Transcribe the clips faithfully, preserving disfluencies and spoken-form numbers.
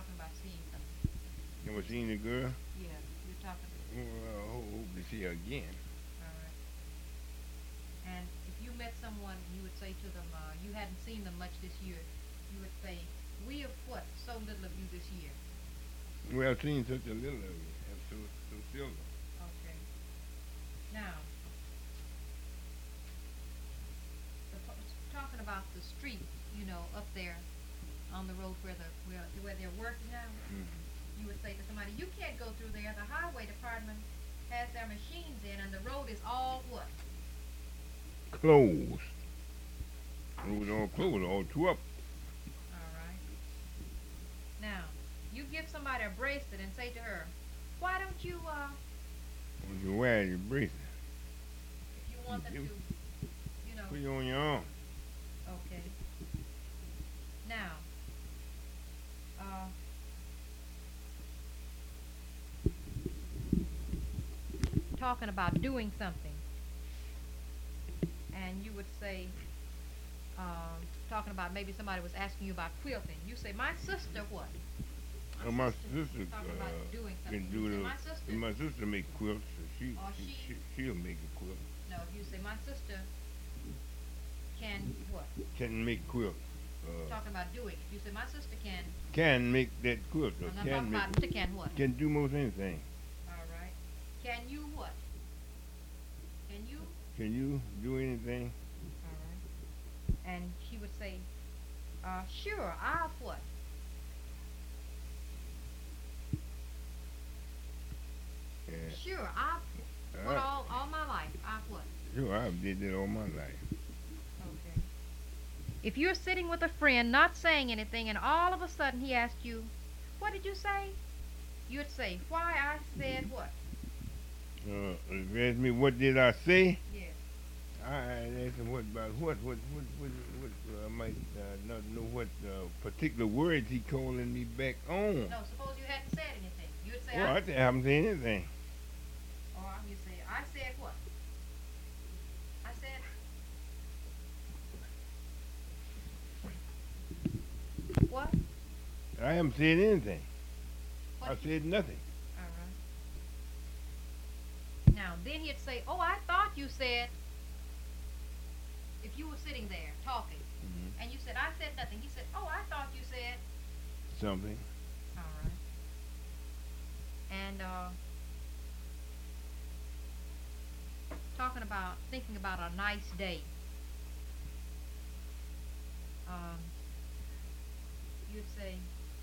talking about seeing something. Never seen the girl? Yeah, you're talking. Well, I hope hope to see her again. All right. And if you met someone, you would say to them, uh, you hadn't seen them much this year. You would say, we have what so little of you this year. Well, I've seen such a little of you. I'm so, so silver. Okay. Now, the, talking about the street, you know, up there on the road where the where, where they're working now, Mm-hmm. you would say to somebody, you can't go through there. The highway department has their machines in, and the road is all what? Clothes. It was all clothes, all tore up. All right. Now, you give somebody a bracelet and say to her, why don't you, uh, When you wear your bracelet, if you want them to, you you know, put it on your arm. okay. Now, uh, talking about doing something, and you would say, um, talking about maybe somebody was asking you about quilting. You say, my sister what? Uh, my sister Talking about uh, doing can something. do You say, the. my sister. My sister make quilts. So she, Or she, she- she she'll make a quilt. No, you say, my sister can what? Can make quilt. Uh, Talking about doing it. You say, my sister can. can make that quilt. Or I'm not can talking make about it. Mister Can what? Can do most anything. All right. Can you what? Can you? Can you do anything? All right. And she would say, uh, sure, I'll what? Yeah. Sure, I've what Uh, all, all my life. I've what? sure, I've did that all my life. Okay. If you're sitting with a friend not saying anything and all of a sudden he asks you, what did you say? You'd say, why I said what? Uh, if you ask me what did I say, Yes. I asked him what about what what what what, what uh, I might uh, not know what uh, particular words he calling me back on. No, suppose you hadn't said anything. You'd say, Well, I, I think I haven't said anything. or you say, I said what? I said, what? I haven't said anything. What? I said nothing. All right. Now, then he'd say, oh, I thought you said, if you were sitting there talking, Mm-hmm. and you said, I said nothing. He said, oh, I thought you said. Something. All right. And uh, talking about, thinking about a nice day. Um, you'd say,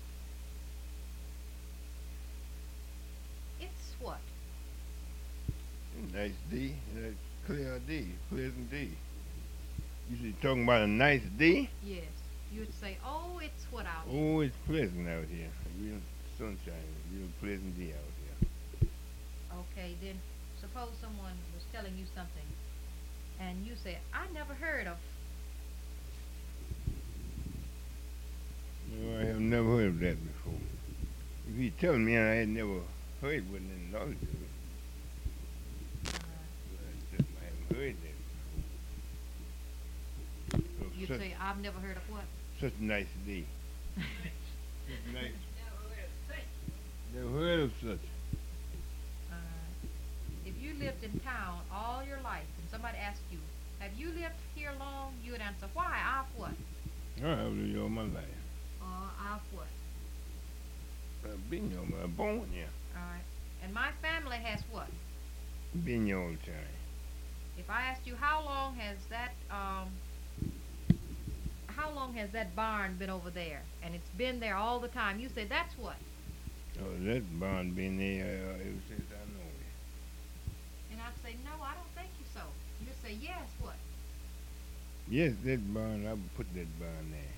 it's what? Nice day. Nice clear day. Pleasant day. You said talking about a nice day? Yes. You'd say, oh, it's what out here. Oh, it's pleasant out here. Real sunshine. Real pleasant day out here. Okay, then suppose someone was telling you something, and you say, I never heard of. No, I have never heard of that before. If he's telling me I had never heard what any knowledge of it, Uh, but I just I haven't heard that before. Of you'd such, say, I've never heard of what? such a nice day. Such a nice. Never heard of such. Uh, if you lived in town all your life, and somebody asked you, have you lived here long? You would answer, why? I've what? I have lived all my life. Or I've what? I've been here, I'm born here. All right. And my family has what? Been here all the time. If I asked you, how long has that, um, how long has that barn been over there? And it's been there all the time. You say, that's what? Oh, that barn been there uh, ever since I know it. And I'd say, no, I don't think you so. You'd say, yes, what? Yes, that barn, I put that barn there.